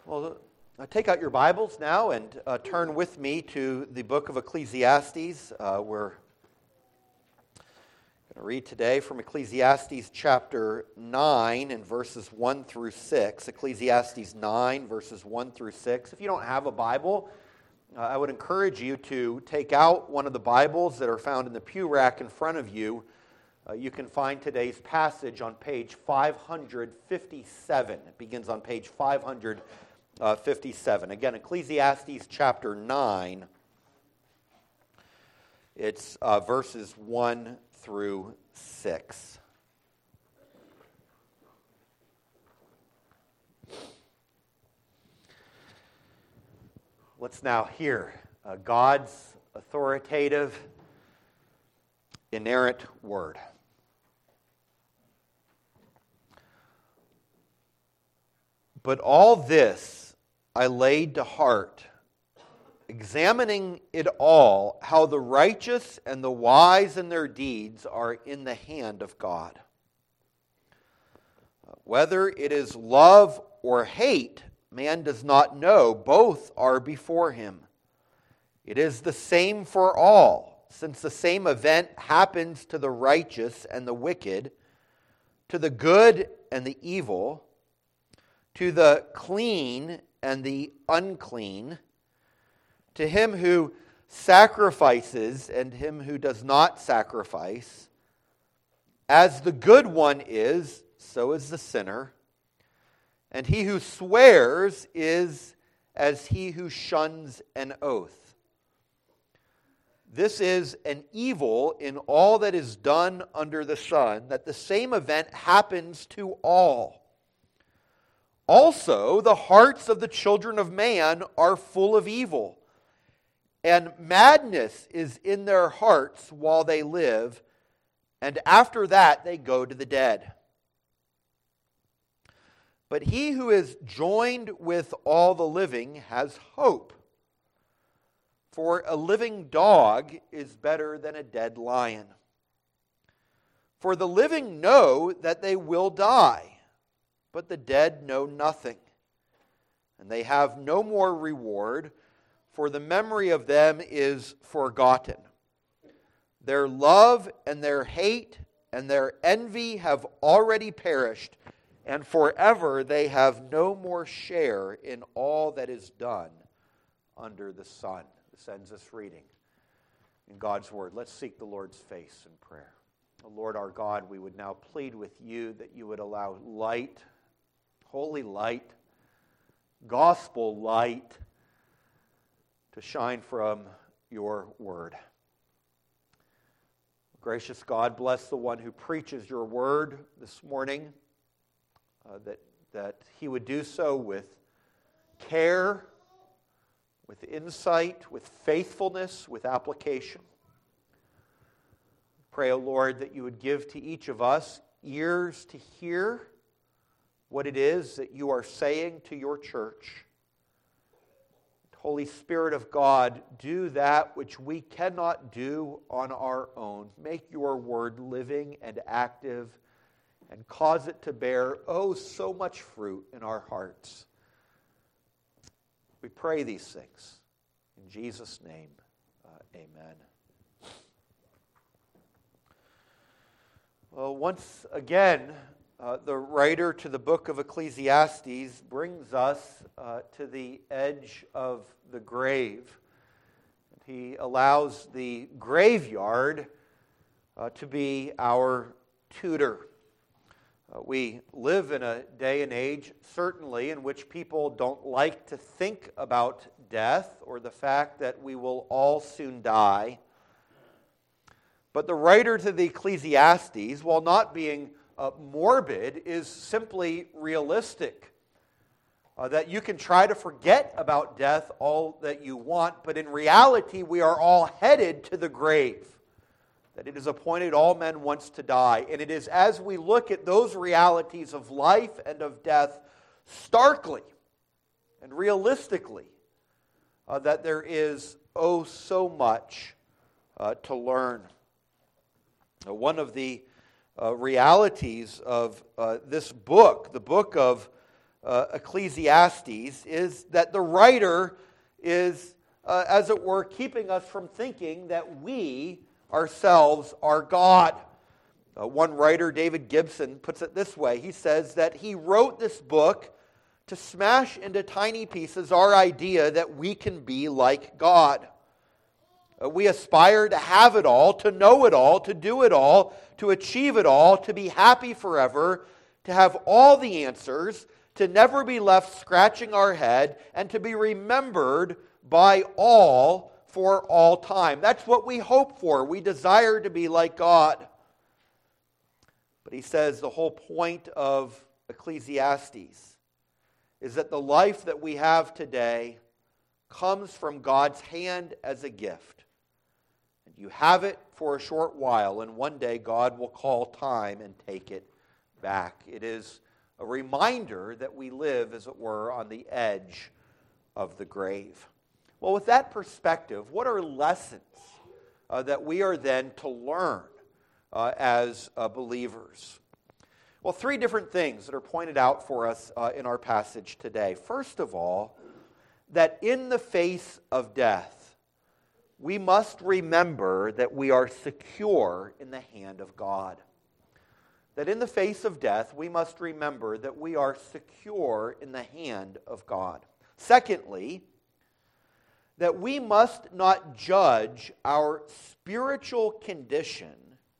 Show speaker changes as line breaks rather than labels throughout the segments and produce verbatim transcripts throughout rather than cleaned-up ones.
Well, uh, take out your Bibles now and uh, turn with me to the book of Ecclesiastes. Uh, we're going to read today from Ecclesiastes chapter nine and verses one through six. Ecclesiastes nine, verses one through six. If you don't have a Bible, uh, I would encourage you to take out one of the Bibles that are found in the pew rack in front of you. Uh, you can find today's passage on page five hundred fifty-seven. It begins on page five hundred fifty-seven. Again, Ecclesiastes chapter nine. It's uh, verses one through six. Let's now hear uh, God's authoritative, inerrant word. But all this I laid to heart, examining it all, how the righteous and the wise in their deeds are in the hand of God. Whether it is love or hate, man does not know. Both are before him. It is the same for all, since the same event happens to the righteous and the wicked, to the good and the evil, to the clean and the unclean, to him who sacrifices and him who does not sacrifice. As the good one is, so is the sinner, and he who swears is as he who shuns an oath. This is an evil in all that is done under the sun, that the same event happens to all. Also, the hearts of the children of man are full of evil, and madness is in their hearts while they live, and after that they go to the dead. But he who is joined with all the living has hope, for a living dog is better than a dead lion. For the living know that they will die, but the dead know nothing, and they have no more reward, for the memory of them is forgotten. Their love and their hate and their envy have already perished, and forever they have no more share in all that is done under the sun. This ends this reading in God's Word. Let's seek the Lord's face in prayer. O Lord our God, we would now plead with you that you would allow light, holy light, gospel light, to shine from your word. Gracious God, bless the one who preaches your word this morning, uh, that, that he would do so with care, with insight, with faithfulness, with application. Pray, O Lord, that you would give to each of us ears to hear what it is that you are saying to your church. Holy Spirit of God, do that which we cannot do on our own. Make your word living and active and cause it to bear, oh, so much fruit in our hearts. We pray these things. In Jesus' name, uh, amen. Well, once again, Uh, the writer to the book of Ecclesiastes brings us uh, to the edge of the grave. He allows the graveyard uh, to be our tutor. Uh, we live in a day and age, certainly, in which people don't like to think about death or the fact that we will all soon die. But the writer to the Ecclesiastes, while not being Uh, morbid, is simply realistic. Uh, that you can try to forget about death all that you want, but in reality we are all headed to the grave. That it is appointed all men once to die. And it is as we look at those realities of life and of death starkly and realistically uh, that there is, oh, so much uh, to learn. Uh, one of the Uh, realities of uh, this book, the book of uh, Ecclesiastes is that the writer is, uh, as it were, keeping us from thinking that we ourselves are God. Uh, one writer, David Gibson, puts it this way. He says that he wrote this book to smash into tiny pieces our idea that we can be like God. Uh, we aspire to have it all, to know it all, to do it all, to achieve it all, to be happy forever, to have all the answers, to never be left scratching our head, and to be remembered by all for all time. That's what we hope for. We desire to be like God. But he says the whole point of Ecclesiastes is that the life that we have today comes from God's hand as a gift. And you have it for a short while, and one day God will call time and take it back. It is a reminder that we live, as it were, on the edge of the grave. Well, with that perspective, what are lessons uh, that we are then to learn uh, as uh, believers? Well, three different things that are pointed out for us uh, in our passage today. First of all, that in the face of death, we must remember that we are secure in the hand of God. That in the face of death, we must remember that we are secure in the hand of God. Secondly, that we must not judge our spiritual condition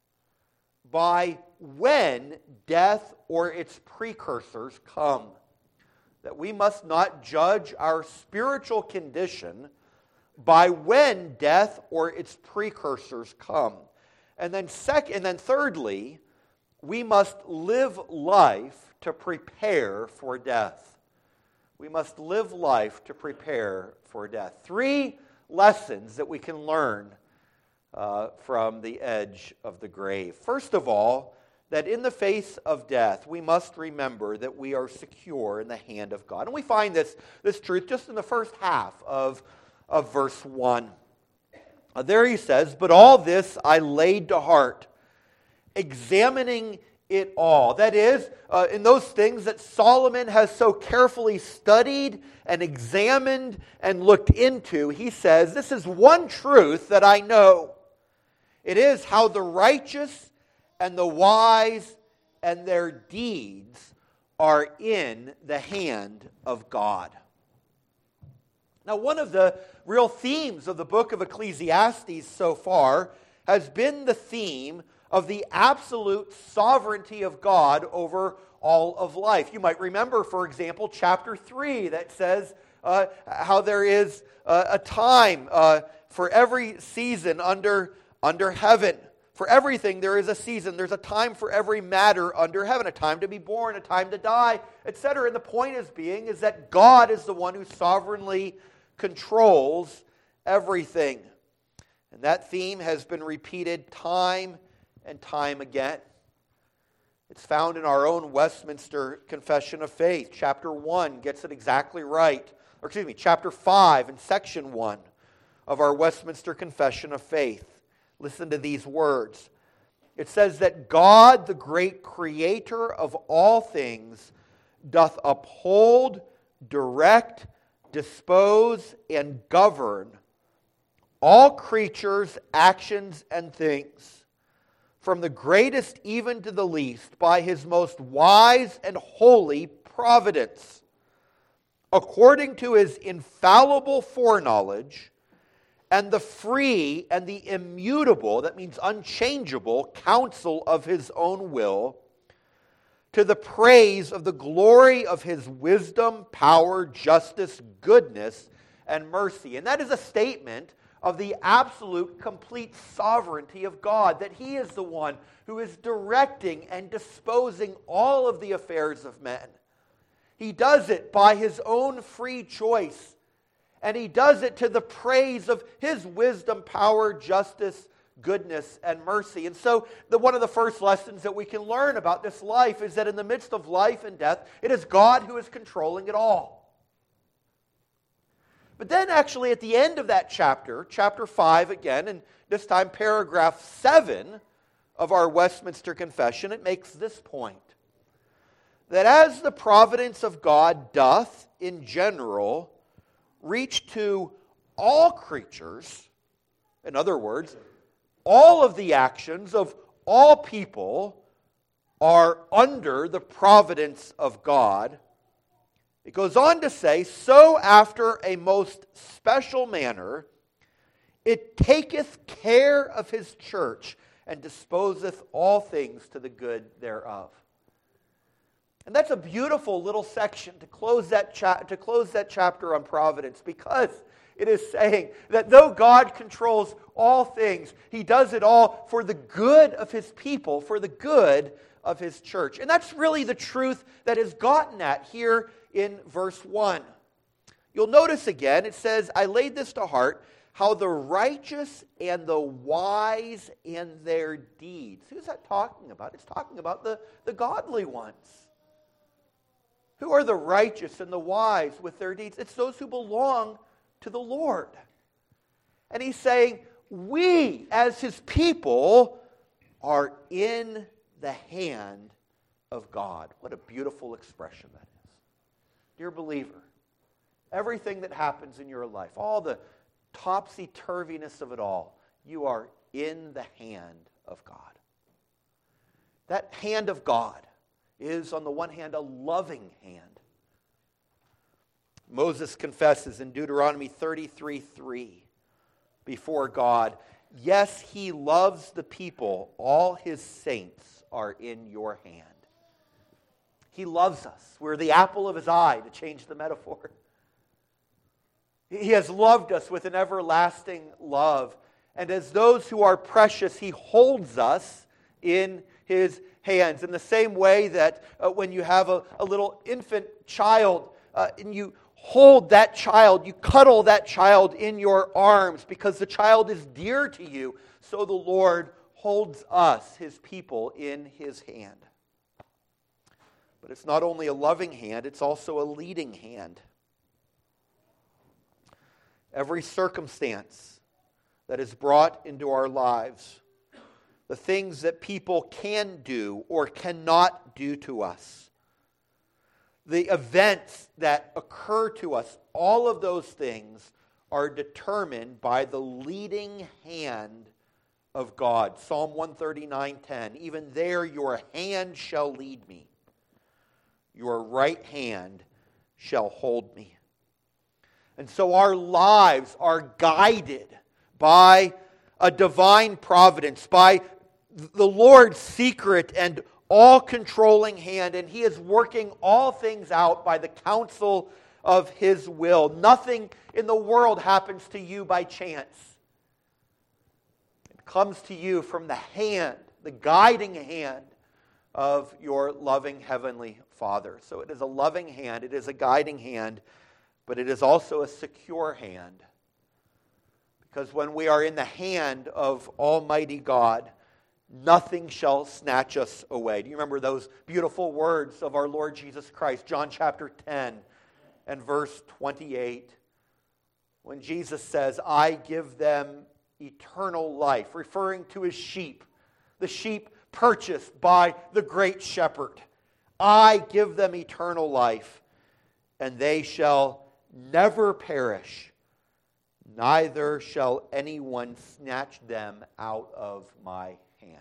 by when death or its precursors come. That we must not judge our spiritual condition by when death or its precursors come. And then second, and then thirdly, we must live life to prepare for death. We must live life to prepare for death. Three lessons that we can learn uh, from the edge of the grave. First of all, that in the face of death, we must remember that we are secure in the hand of God. And we find this, this truth just in the first half of, of verse one. Uh, there he says, "But all this I laid to heart, examining it all." That is, uh, in those things that Solomon has so carefully studied and examined and looked into, he says, this is one truth that I know. It is how the righteous and the wise and their deeds are in the hand of God. Now, one of the real themes of the book of Ecclesiastes so far has been the theme of the absolute sovereignty of God over all of life. You might remember, for example, chapter three that says uh, how there is uh, a time uh, for every season under, under heaven. For everything there is a season. There's a time for every matter under heaven. A time to be born, a time to die, et cetera. And the point is being is that God is the one who sovereignly controls everything. And that theme has been repeated time and time again. It's found in our own Westminster Confession of Faith. Chapter one gets it exactly right. Or excuse me, chapter five and section one of our Westminster Confession of Faith. Listen to these words. It says that God, the great creator of all things, doth uphold, direct, dispose, and govern all creatures, actions, and things, from the greatest even to the least, by his most wise and holy providence, according to his infallible foreknowledge, and the free and the immutable, that means unchangeable, counsel of his own will, to the praise of the glory of his wisdom, power, justice, goodness, and mercy. And that is a statement of the absolute, complete sovereignty of God, that he is the one who is directing and disposing all of the affairs of men. He does it by his own free choice. And he does it to the praise of his wisdom, power, justice, goodness, and mercy. And so the, one of the first lessons that we can learn about this life is that in the midst of life and death, it is God who is controlling it all. But then actually at the end of that chapter, chapter five again, and this time paragraph seven of our Westminster Confession, it makes this point. that as the providence of God doth in general reach to all creatures, in other words, all of the actions of all people are under the providence of God. It goes on to say, so after a most special manner, it taketh care of his church, and disposeth all things to the good thereof. And that's a beautiful little section to close that cha- to close that chapter on providence, because it is saying that though God controls all things, he does it all for the good of his people, for the good of his church. And that's really the truth that is gotten at here in verse one. You'll notice again, it says, I laid this to heart, how the righteous and the wise in their deeds. Who's that talking about? It's talking about the, the godly ones. Who are the righteous and the wise with their deeds? It's those who belong to the Lord. And he's saying, we as his people are in the hand of God. What a beautiful expression that is. Dear believer, everything that happens in your life, all the topsy-turviness of it all, you are in the hand of God. That hand of God is, on the one hand, a loving hand. Moses confesses in Deuteronomy thirty-three three before God, yes, he loves the people, all his saints are in your hand. He loves us. We're the apple of his eye, to change the metaphor. He has loved us with an everlasting love. And as those who are precious, he holds us in his hands. In the same way that uh, when you have a, a little infant child uh, and you hold that child, you cuddle that child in your arms because the child is dear to you, so the Lord holds us, his people, in his hand. But it's not only a loving hand, it's also a leading hand. Every circumstance that is brought into our lives, the things that people can do or cannot do to us, the events that occur to us, all of those things are determined by the leading hand of God. Psalm one thirty-nine ten, even there your hand shall lead me. Your right hand shall hold me. And so our lives are guided by a divine providence, by the Lord's secret and all-controlling hand, and he is working all things out by the counsel of his will. Nothing in the world happens to you by chance. It comes to you from the hand, the guiding hand of your loving heavenly Father. So it is a loving hand, it is a guiding hand, but it is also a secure hand. Because when we are in the hand of Almighty God, nothing shall snatch us away. Do you remember those beautiful words of our Lord Jesus Christ, John chapter ten and verse twenty-eight, when Jesus says, I give them eternal life, referring to his sheep, the sheep purchased by the great shepherd. I give them eternal life, and they shall never perish, neither shall anyone snatch them out of my hand.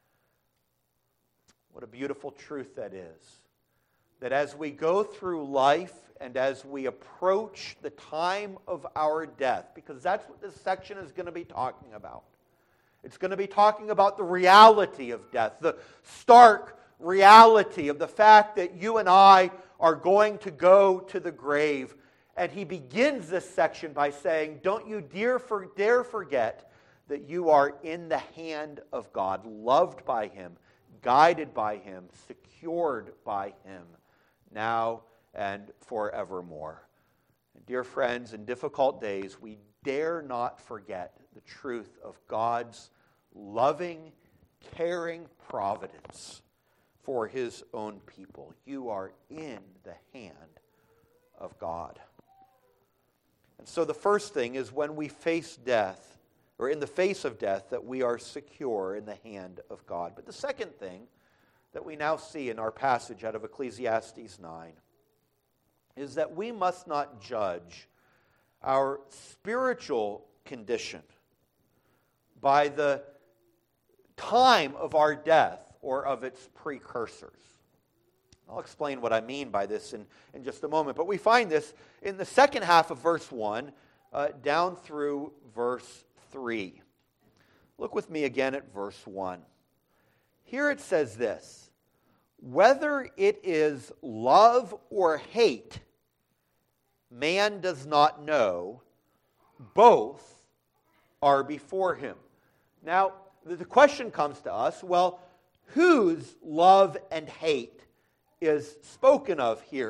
What a beautiful truth that is. That as we go through life and as we approach the time of our death, because that's what this section is going to be talking about. It's going to be talking about the reality of death, the stark reality of the fact that you and I are going to go to the grave. And he begins this section by saying, don't you dare, for, dare forget that you are in the hand of God, loved by him, guided by him, secured by him, now and forevermore. And dear friends, in difficult days, we dare not forget the truth of God's loving, caring providence for his own people. You are in the hand of God. And so the first thing is when we face death, or in the face of death, that we are secure in the hand of God. But the second thing that we now see in our passage out of Ecclesiastes nine is that we must not judge our spiritual condition by the time of our death or of its precursors. I'll explain what I mean by this in, in just a moment. But we find this in the second half of verse one uh, down through verse three. Look with me again at verse one. Here it says this: whether it is love or hate, man does not know. Both are before him. Now, the question comes to us, well, whose love and hate is spoken of here?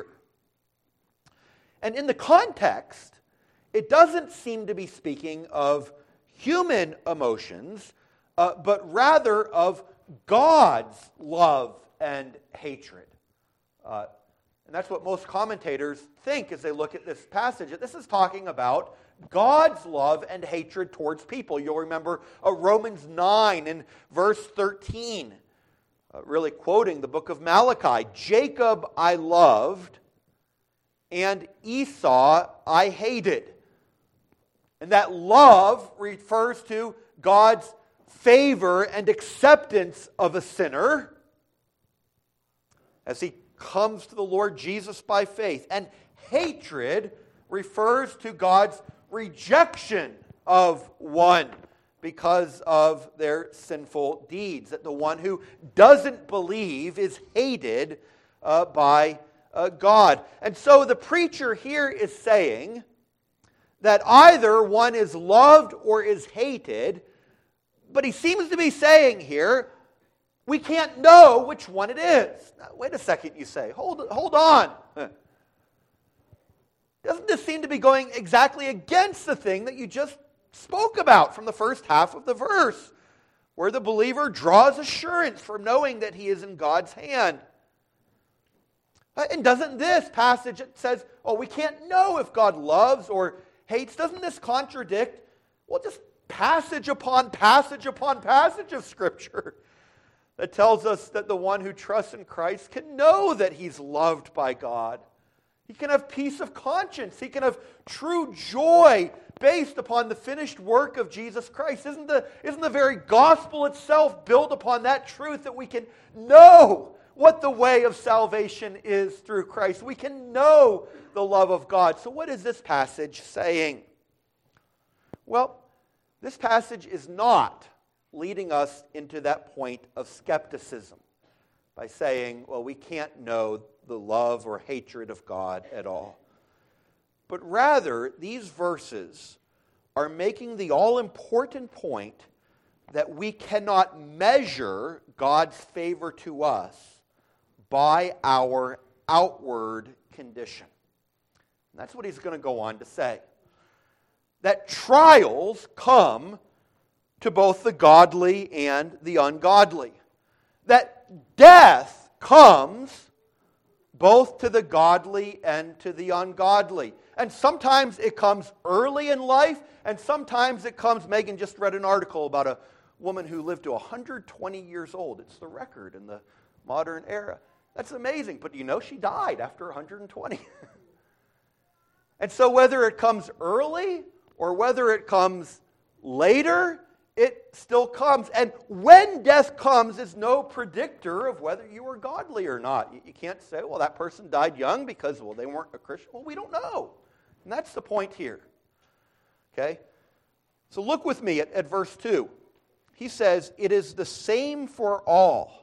And in the context, it doesn't seem to be speaking of human emotions, uh, but rather of God's love and hatred. Uh, and that's what most commentators think as they look at this passage. That this is talking about God's love and hatred towards people. You'll remember uh, Romans nine and verse thirteen, uh, really quoting the book of Malachi. Jacob I loved, and Esau I hated. And that love refers to God's favor and acceptance of a sinner as he comes to the Lord Jesus by faith. And hatred refers to God's rejection of one because of their sinful deeds. That the one who doesn't believe is hated uh, by uh, God. And so the preacher here is saying that either one is loved or is hated, but he seems to be saying here, we can't know which one it is. Now, wait a second, you say. Hold, hold on. Doesn't this seem to be going exactly against the thing that you just spoke about from the first half of the verse, where the believer draws assurance from knowing that he is in God's hand? And doesn't this passage, it says, oh, we can't know if God loves or hates, doesn't this contradict, well, just passage upon passage upon passage of Scripture that tells us that the one who trusts in Christ can know that he's loved by God? He can have peace of conscience. He can have true joy based upon the finished work of Jesus Christ. Isn't the, isn't the very gospel itself built upon that truth that we can know what the way of salvation is through Christ? We can know the love of God. So what is this passage saying? Well, this passage is not leading us into that point of skepticism by saying, well, we can't know the love or hatred of God at all. But rather, these verses are making the all-important point that we cannot measure God's favor to us by our outward condition. And that's what he's going to go on to say. That trials come to both the godly and the ungodly. That death comes both to the godly and to the ungodly. And sometimes it comes early in life, and sometimes it comes, Megan just read an article about a woman who lived to one hundred twenty years old. It's the record in the modern era. That's amazing, but you know she died after one hundred twenty. And so whether it comes early or whether it comes later, it still comes. And when death comes is no predictor of whether you are godly or not. You can't say, well, that person died young because, well, they weren't a Christian. Well, we don't know. And that's the point here. Okay? So look with me at, at verse two. He says, it is the same for all.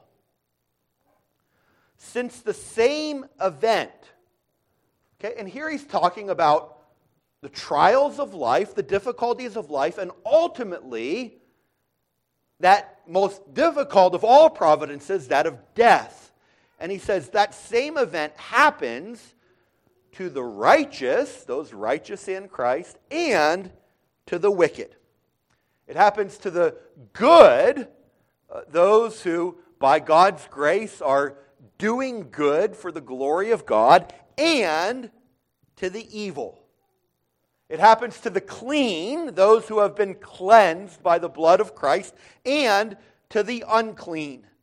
Since the same event. Okay? And here he's talking about the trials of life, the difficulties of life, and ultimately, that most difficult of all providences, that of death. And he says that same event happens to the righteous, those righteous in Christ, and to the wicked. It happens to the good, uh, those who, by God's grace, are doing good for the glory of God, and to the evil. It happens to the clean, those who have been cleansed by the blood of Christ, and to the unclean.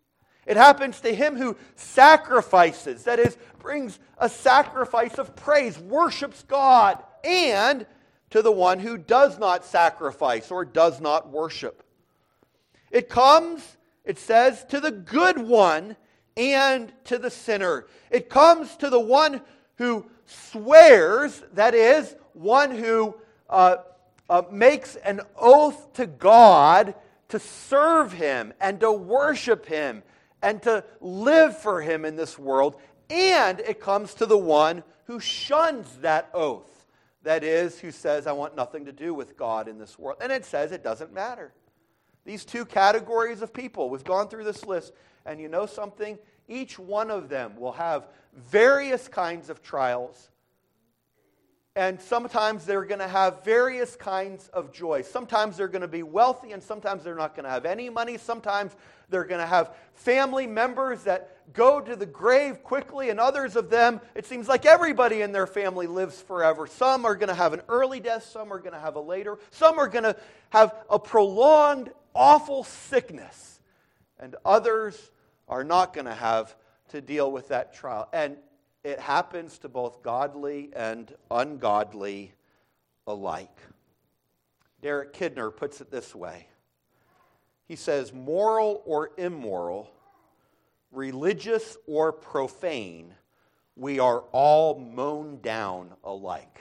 It happens to him who sacrifices, that is, brings a sacrifice of praise, worships God, and to the one who does not sacrifice or does not worship. It comes, it says, to the good one and to the sinner. It comes to the one who swears, that is, one who uh, uh, makes an oath to God to serve him and to worship him and to live for him in this world. And it comes to the one who shuns that oath. That is, who says, I want nothing to do with God in this world. And it says it doesn't matter. These two categories of people, we've gone through this list, and you know something? Each one of them will have various kinds of trials. And sometimes they're going to have various kinds of joy. Sometimes they're going to be wealthy, and sometimes they're not going to have any money. Sometimes they're going to have family members that go to the grave quickly, and others of them, it seems like everybody in their family lives forever. Some are going to have an early death, some are going to have a later. Some are going to have a prolonged, awful sickness. And others are not going to have to deal with that trial. And it happens to both godly and ungodly alike. Derek Kidner puts it this way. He says, moral or immoral, religious or profane, we are all mown down alike.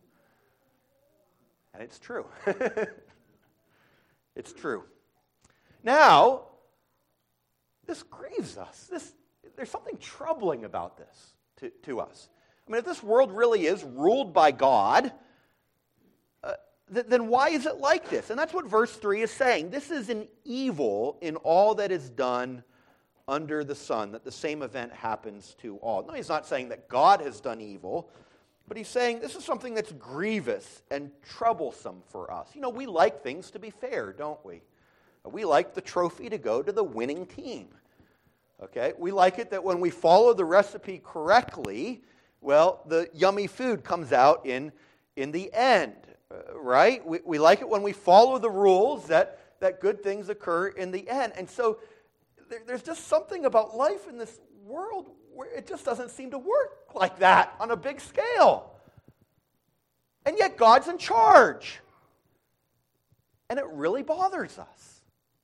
And it's true. It's true. Now, this grieves us. This, there's something troubling about this. To, to us. I mean, if this world really is ruled by God, uh, th- then why is it like this? And that's what verse three is saying. This is an evil in all that is done under the sun, that the same event happens to all. No, he's not saying that God has done evil, but he's saying this is something that's grievous and troublesome for us. You know, we like things to be fair, don't we? We like the trophy to go to the winning team. Okay, we like it that when we follow the recipe correctly, well, the yummy food comes out in, in the end, uh, right? We, we like it when we follow the rules that, that good things occur in the end. And so there, there's just something about life in this world where it just doesn't seem to work like that on a big scale. And yet God's in charge. And it really bothers us.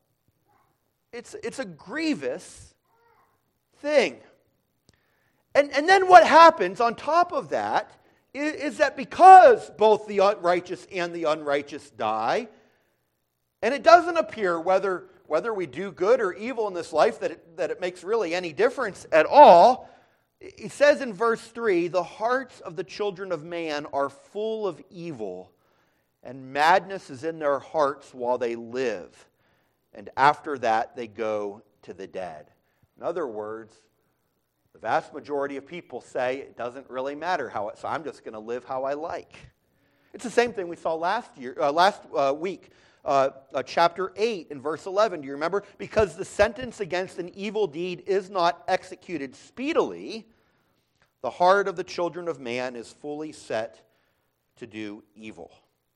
It's, it's a grievous thing. And, and then what happens on top of that is, is that because both the righteous and the unrighteous die, and it doesn't appear whether, whether we do good or evil in this life that it, that it makes really any difference at all. He says in verse three, the hearts of the children of man are full of evil, and madness is in their hearts while they live. And after that they go to the dead. In other words, the vast majority of people say it doesn't really matter how it, so I'm just going to live how I like. It's the same thing we saw last year, uh, last uh, week, uh, uh, chapter eight and verse eleven. Do you remember? Because the sentence against an evil deed is not executed speedily, the heart of the children of man is fully set to do evil.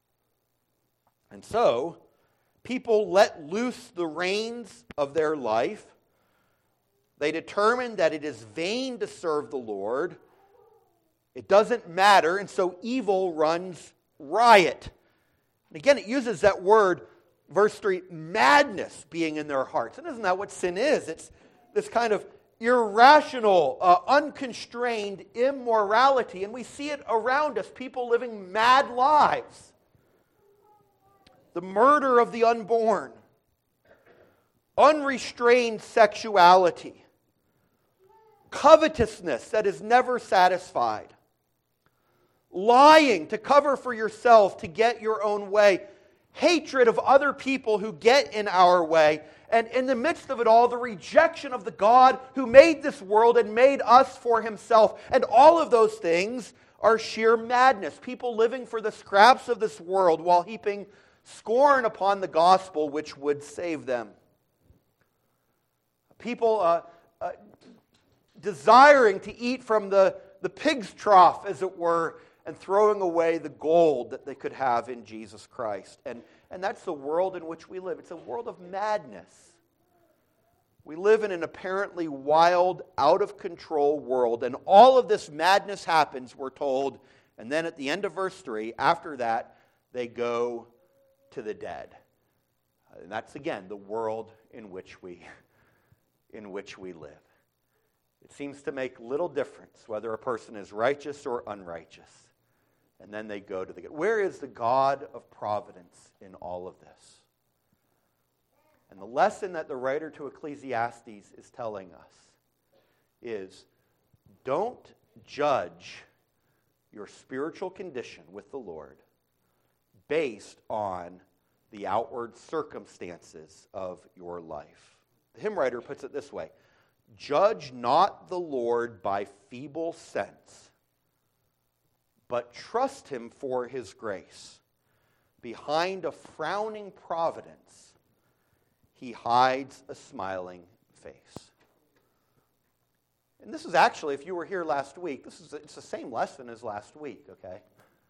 And so, people let loose the reins of their life. They determine that it is vain to serve the Lord. It doesn't matter, and so evil runs riot. And again, it uses that word, verse three, madness being in their hearts. And isn't that what sin is? It's this kind of irrational, uh, unconstrained immorality. And we see it around us, people living mad lives. The murder of the unborn. Unrestrained sexuality. Covetousness that is never satisfied. Lying to cover for yourself to get your own way. Hatred of other people who get in our way. And in the midst of it all, the rejection of the God who made this world and made us for himself. And all of those things are sheer madness. People living for the scraps of this world while heaping scorn upon the gospel which would save them. People uh, uh, desiring to eat from the, the pig's trough, as it were, and throwing away the gold that they could have in Jesus Christ. And, and that's the world in which we live. It's a world of madness. We live in an apparently wild, out-of-control world, and all of this madness happens, we're told, and then at the end of verse three, after that, they go to the dead. And that's, again, the world in which we, in which we live. It seems to make little difference whether a person is righteous or unrighteous. And then they go to the dead. Where is the God of providence in all of this? And the lesson that the writer to Ecclesiastes is telling us is, don't judge your spiritual condition with the Lord based on the outward circumstances of your life. The hymn writer puts it this way: judge not the Lord by feeble sense, but trust him for his grace. Behind a frowning providence, he hides a smiling face. And this is actually, if you were here last week, this is it's the same lesson as last week, okay?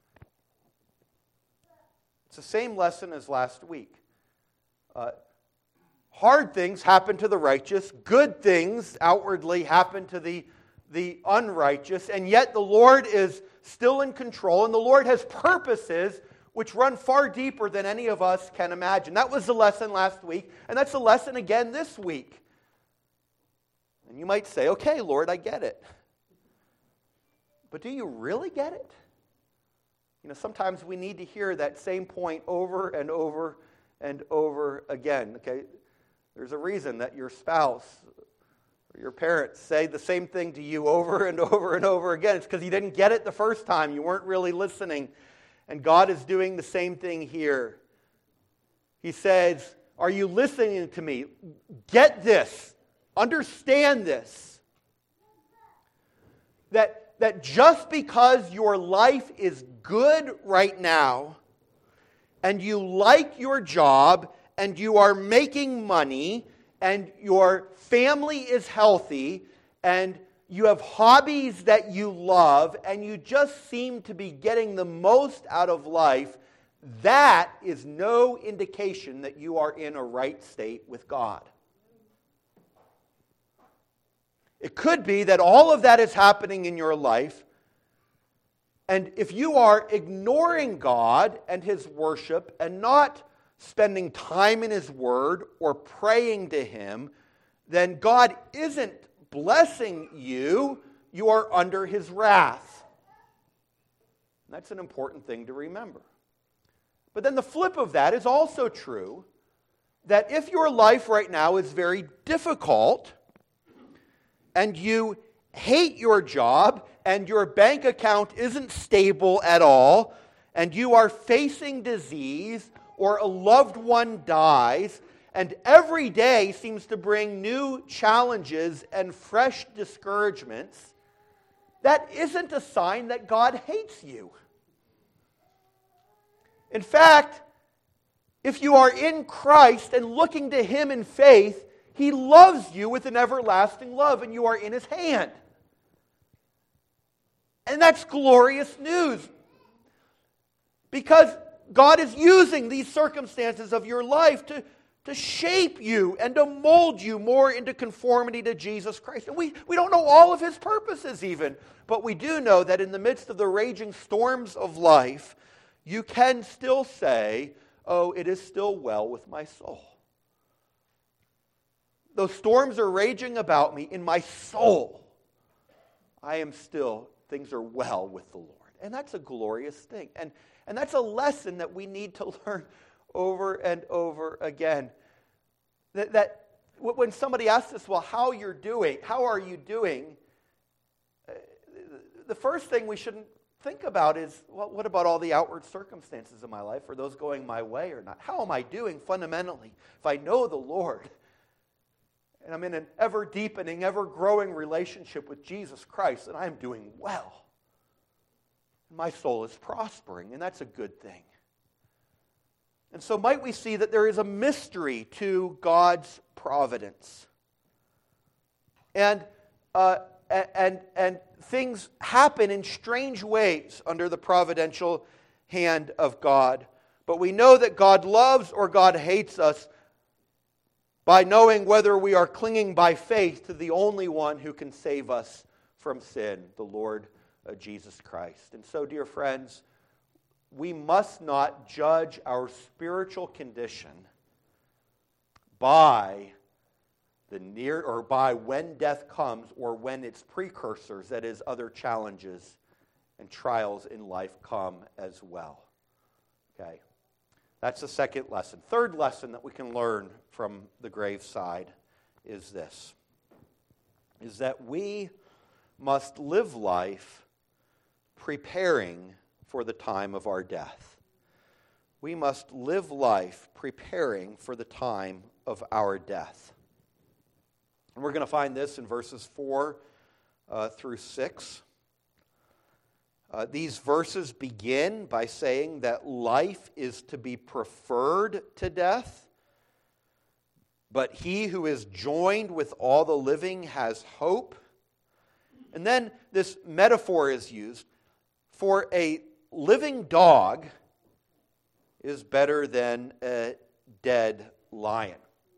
It's the same lesson as last week. Uh, hard things happen to the righteous. Good things outwardly happen to the, the unrighteous. And yet the Lord is still in control. And the Lord has purposes which run far deeper than any of us can imagine. That was the lesson last week. And that's the lesson again this week. And you might say, okay, Lord, I get it. But do you really get it? You know, sometimes we need to hear that same point over and over and over again. Okay, there's a reason that your spouse or your parents say the same thing to you over and over and over again. It's because you didn't get it the first time. You weren't really listening. And God is doing the same thing here. He says, are you listening to me? Get this. Understand this. That That just because your life is good right now, and you like your job, and you are making money, and your family is healthy, and you have hobbies that you love, and you just seem to be getting the most out of life, that is no indication that you are in a right state with God. It could be that all of that is happening in your life, and if you are ignoring God and His worship and not spending time in His Word or praying to Him, then God isn't blessing you. You are under His wrath. And that's an important thing to remember. But then the flip of that is also true, that if your life right now is very difficult, and you hate your job, and your bank account isn't stable at all, and you are facing disease, or a loved one dies, and every day seems to bring new challenges and fresh discouragements, that isn't a sign that God hates you. In fact, if you are in Christ and looking to Him in faith, He loves you with an everlasting love, and you are in His hand. And that's glorious news. Because God is using these circumstances of your life to, to shape you and to mold you more into conformity to Jesus Christ. And we, we don't know all of His purposes even, but we do know that in the midst of the raging storms of life, you can still say, oh, it is still well with my soul. Those storms are raging about me in my soul. I am still, things are well with the Lord. And that's a glorious thing. And, and that's a lesson that we need to learn over and over again. That, that when somebody asks us, well, how you're doing, how are you doing? Uh, the first thing we shouldn't think about is, well, what about all the outward circumstances of my life? Are those going my way or not? How am I doing fundamentally? If I know the Lord, and I'm in an ever-deepening, ever-growing relationship with Jesus Christ, and I'm doing well. My soul is prospering, and that's a good thing. And so might we see that there is a mystery to God's providence. And, uh, and, and things happen in strange ways under the providential hand of God. But we know that God loves or God hates us by knowing whether we are clinging by faith to the only one who can save us from sin, the Lord uh, Jesus Christ. And so, dear friends, we must not judge our spiritual condition by the near or by when death comes or when its precursors, that is, other challenges and trials in life come as well. Okay? That's the second lesson. Third lesson that we can learn from the graveside is this, is that we must live life preparing for the time of our death. We must live life preparing for the time of our death. And we're going to find this in verses four uh, through six. Uh, these verses begin by saying that life is to be preferred to death, but he who is joined with all the living has hope. And then this metaphor is used for a living dog is better than a dead lion.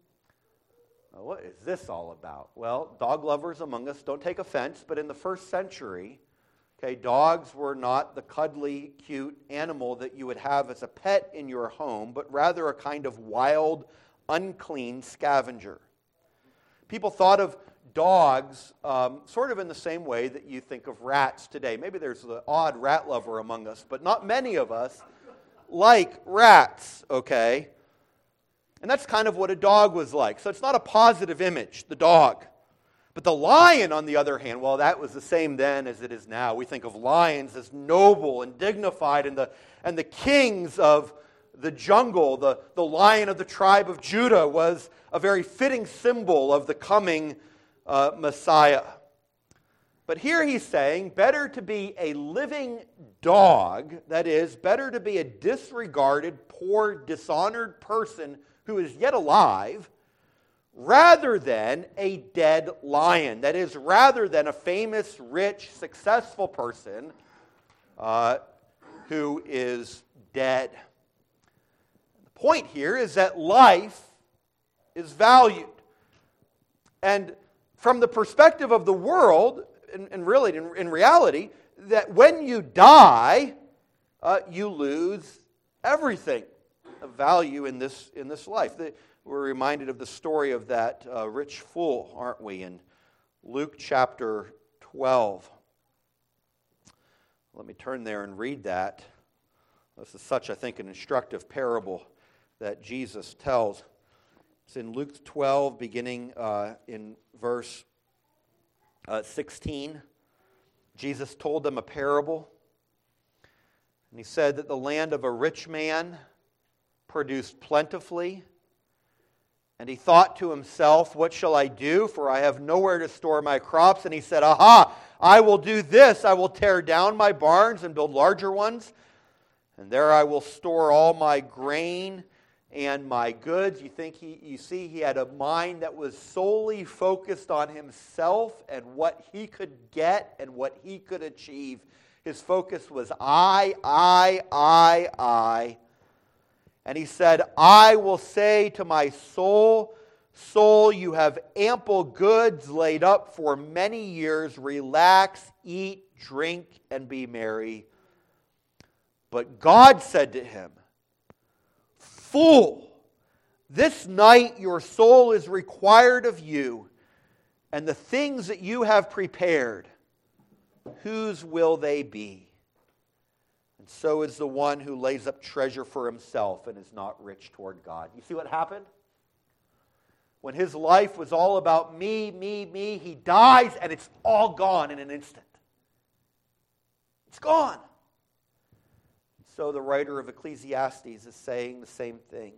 Now, what is this all about? Well, dog lovers among us, don't take offense, but in the first century, okay, dogs were not the cuddly, cute animal that you would have as a pet in your home, but rather a kind of wild, unclean scavenger. People thought of dogs um, sort of in the same way that you think of rats today. Maybe there's the odd rat lover among us, but not many of us like rats, okay? And that's kind of what a dog was like. So it's not a positive image, the dog. But the lion, on the other hand, well, that was the same then as it is now. We think of lions as noble and dignified, and the, and the kings of the jungle, the, the lion of the tribe of Judah, was a very fitting symbol of the coming uh, Messiah. But here he's saying, better to be a living dog, that is, better to be a disregarded, poor, dishonored person who is yet alive, rather than a dead lion. That is, rather than a famous, rich, successful person uh, who is dead. The point here is that life is valued. And from the perspective of the world, and, and really in, in reality, that when you die, uh, you lose everything of value in this, in this life. The, We're reminded of the story of that uh, rich fool, aren't we, in Luke chapter twelve. Let me turn there and read that. This is such, I think, an instructive parable that Jesus tells. It's in Luke twelve, beginning uh, in verse uh, sixteen. Jesus told them a parable, and he said that the land of a rich man produced plentifully. And he thought to himself, what shall I do? For I have nowhere to store my crops. And he said, aha, I will do this. I will tear down my barns and build larger ones. And there I will store all my grain and my goods. You think he, you see, he had a mind that was solely focused on himself and what he could get and what he could achieve. His focus was I, I, I, I. And he said, I will say to my soul, soul, you have ample goods laid up for many years. Relax, eat, drink, and be merry. But God said to him, fool, this night your soul is required of you, and the things that you have prepared, whose will they be? And so is the one who lays up treasure for himself and is not rich toward God. You see what happened? When his life was all about me, me, me, he dies and it's all gone in an instant. It's gone. So the writer of Ecclesiastes is saying the same thing.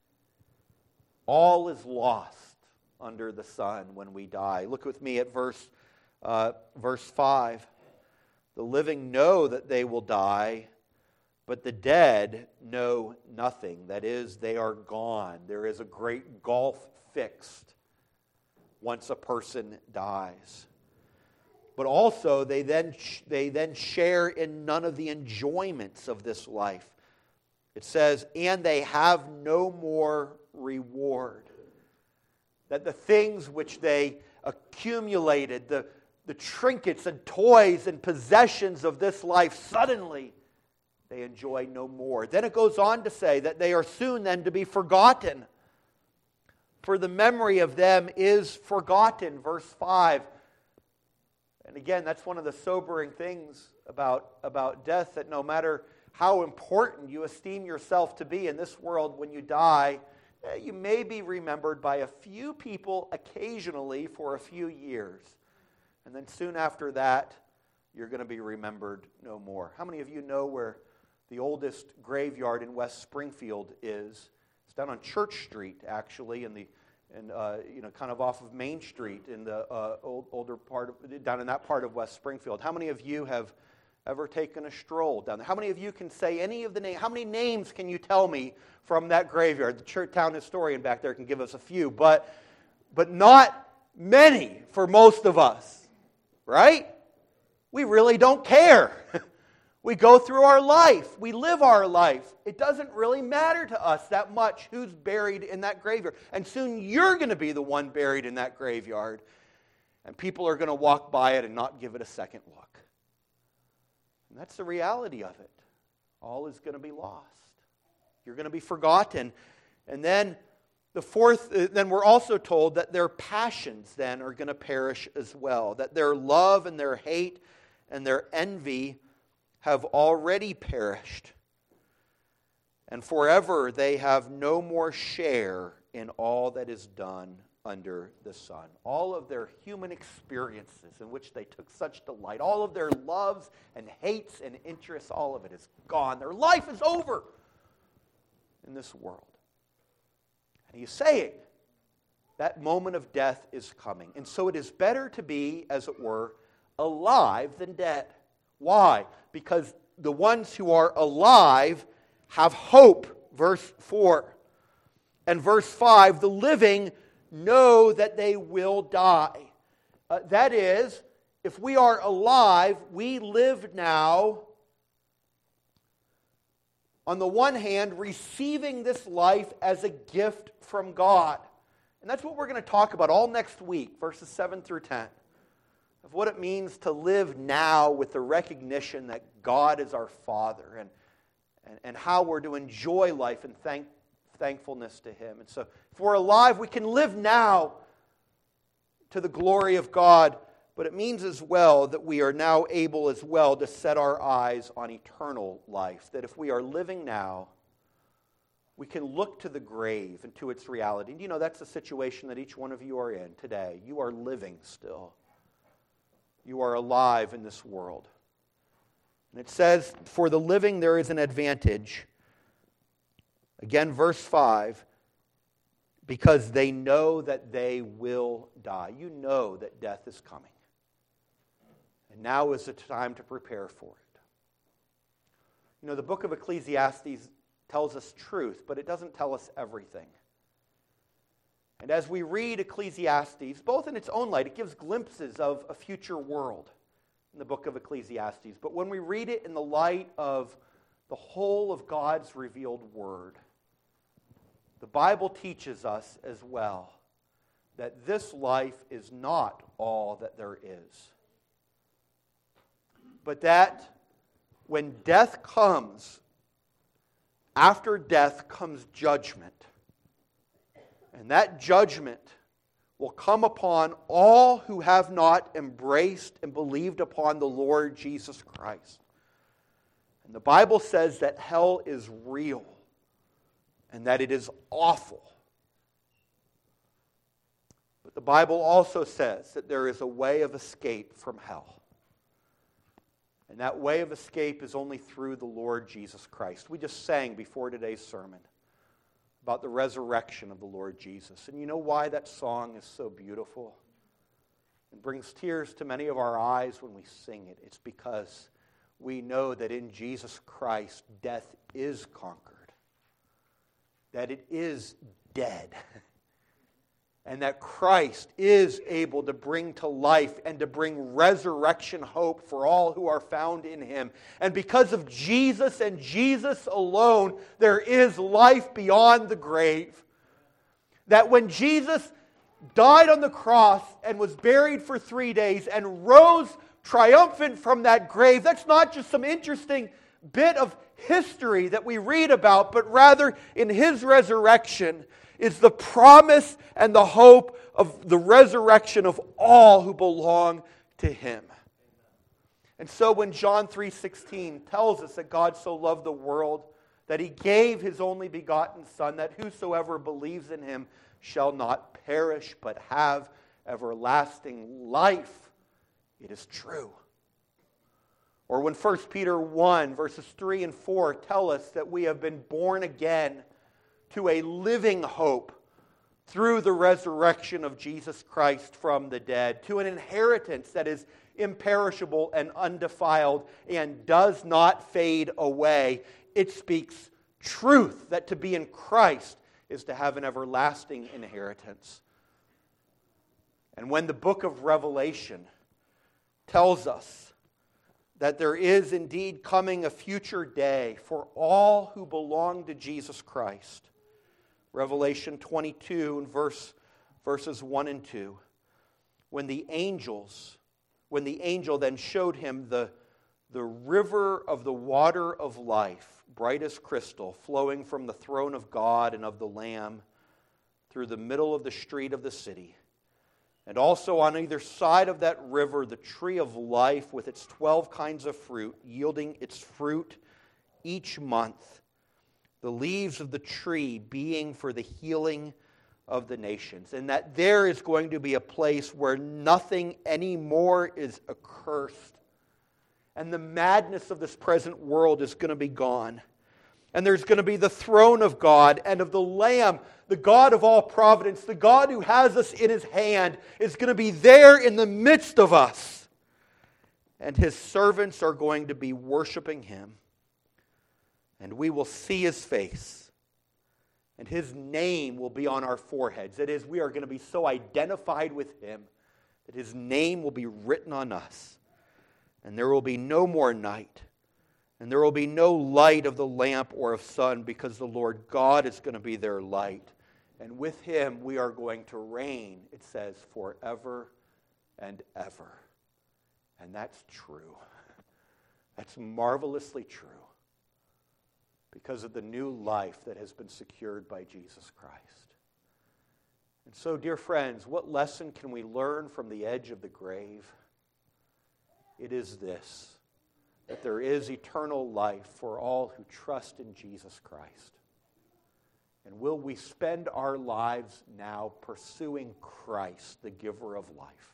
All is lost under the sun when we die. Look with me at verse, uh, verse five. The living know that they will die, but the dead know nothing. That is, they are gone. There is a great gulf fixed once a person dies. But also, they then, they then share in none of the enjoyments of this life. It says, and they have no more reward. That the things which they accumulated, the, the trinkets and toys and possessions of this life, suddenly they enjoy no more. Then it goes on to say that they are soon then to be forgotten. For the memory of them is forgotten. Verse five. And again, that's one of the sobering things about, about death, that no matter how important you esteem yourself to be in this world, when you die, you may be remembered by a few people occasionally for a few years. And then soon after that, you're going to be remembered no more. How many of you know where the oldest graveyard in West Springfield is? It's down on Church Street, actually, in the and uh, you know, kind of off of Main Street in the uh, old, older part of, down in that part of West Springfield. How many of you have ever taken a stroll down there? How many of you can say any of the names? How many names can you tell me from that graveyard? The church town historian back there can give us a few, but but not many for most of us, right? We really don't care. We go through our life. We live our life. It doesn't really matter to us that much who's buried in that graveyard. And soon you're going to be the one buried in that graveyard. And people are going to walk by it and not give it a second look. And that's the reality of it. All is going to be lost. You're going to be forgotten. And then the fourth, then we're also told that their passions then are going to perish as well. That their love and their hate and their envy have already perished, and forever they have no more share in all that is done under the sun. All of their human experiences in which they took such delight, all of their loves and hates and interests, all of it is gone. Their life is over in this world. And he's saying that moment of death is coming. And so it is better to be, as it were, alive than dead. Why? Because the ones who are alive have hope, verse four. And verse five, the living know that they will die. Uh, that is, if we are alive, we live now, on the one hand, receiving this life as a gift from God. And that's what we're going to talk about all next week, verses seven through ten. Of what it means to live now with the recognition that God is our Father, and, and, and how we're to enjoy life and thank, thankfulness to Him. And so if we're alive, we can live now to the glory of God, but it means as well that we are now able as well to set our eyes on eternal life. That if we are living now, we can look to the grave and to its reality. And you know, that's the situation that each one of you are in today. You are living still. You are alive in this world. And it says, for the living there is an advantage. Again, verse five, because they know that they will die. You know that death is coming. And now is the time to prepare for it. You know, the book of Ecclesiastes tells us truth, but it doesn't tell us everything. And as we read Ecclesiastes, both in its own light, it gives glimpses of a future world in the book of Ecclesiastes. But when we read it in the light of the whole of God's revealed word, the Bible teaches us as well that this life is not all that there is. But that when death comes, after death comes judgment. And that judgment will come upon all who have not embraced and believed upon the Lord Jesus Christ. And the Bible says that hell is real and that it is awful. But the Bible also says that there is a way of escape from hell. And that way of escape is only through the Lord Jesus Christ. We just sang before today's sermon about the resurrection of the Lord Jesus. And you know why that song is so beautiful? It brings tears to many of our eyes when we sing it. It's because we know that in Jesus Christ, death is conquered. That it is dead. And that Christ is able to bring to life and to bring resurrection hope for all who are found in Him. And because of Jesus and Jesus alone, there is life beyond the grave. That when Jesus died on the cross and was buried for three days and rose triumphant from that grave. That's not just some interesting bit of history that we read about, but rather in His resurrection is the promise and the hope of the resurrection of all who belong to Him. And so when John three sixteen tells us that God so loved the world that He gave His only begotten Son, that whosoever believes in Him shall not perish but have everlasting life, it is true. Or when First Peter one, verses three and four tell us that we have been born again to a living hope through the resurrection of Jesus Christ from the dead, to an inheritance that is imperishable and undefiled and does not fade away. It speaks truth, that to be in Christ is to have an everlasting inheritance. And when the book of Revelation tells us that there is indeed coming a future day for all who belong to Jesus Christ, Revelation twenty-two and verse, verses one and two, when the angels, when the angel then showed him the, the river of the water of life, bright as crystal, flowing from the throne of God and of the Lamb through the middle of the street of the city. And also on either side of that river, the tree of life with its twelve kinds of fruit, yielding its fruit each month. The leaves of the tree being for the healing of the nations. And that there is going to be a place where nothing anymore is accursed. And the madness of this present world is going to be gone. And there's going to be the throne of God and of the Lamb, the God of all providence, the God who has us in His hand, is going to be there in the midst of us. And His servants are going to be worshiping Him. And we will see His face. And His name will be on our foreheads. That is, we are going to be so identified with Him that His name will be written on us. And there will be no more night. And there will be no light of the lamp or of sun, because the Lord God is going to be their light. And with Him we are going to reign, it says, forever and ever. And that's true. That's marvelously true, because of the new life that has been secured by Jesus Christ. And so, dear friends, what lesson can we learn from the edge of the grave? It is this: that there is eternal life for all who trust in Jesus Christ. And will we spend our lives now pursuing Christ, the giver of life,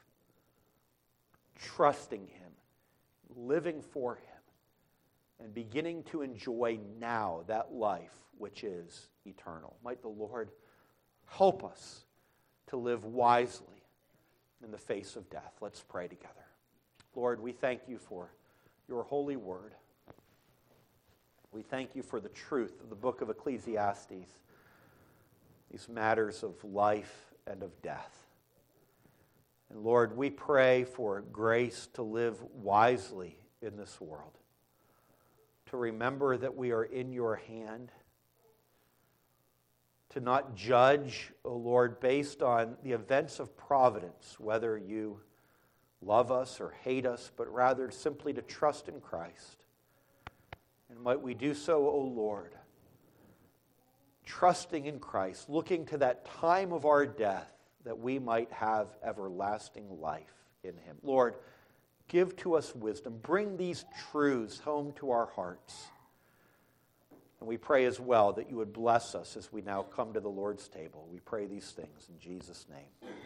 trusting Him, living for Him, and beginning to enjoy now that life which is eternal? Might the Lord help us to live wisely in the face of death. Let's pray together. Lord, we thank You for Your holy word. We thank You for the truth of the book of Ecclesiastes, these matters of life and of death. And Lord, we pray for grace to live wisely in this world, to remember that we are in Your hand, to not judge, O Lord, based on the events of providence, whether You love us or hate us, but rather simply to trust in Christ. And might we do so, O Lord, trusting in Christ, looking to that time of our death that we might have everlasting life in Him. Lord, give to us wisdom. Bring these truths home to our hearts. And we pray as well that You would bless us as we now come to the Lord's table. We pray these things in Jesus' name.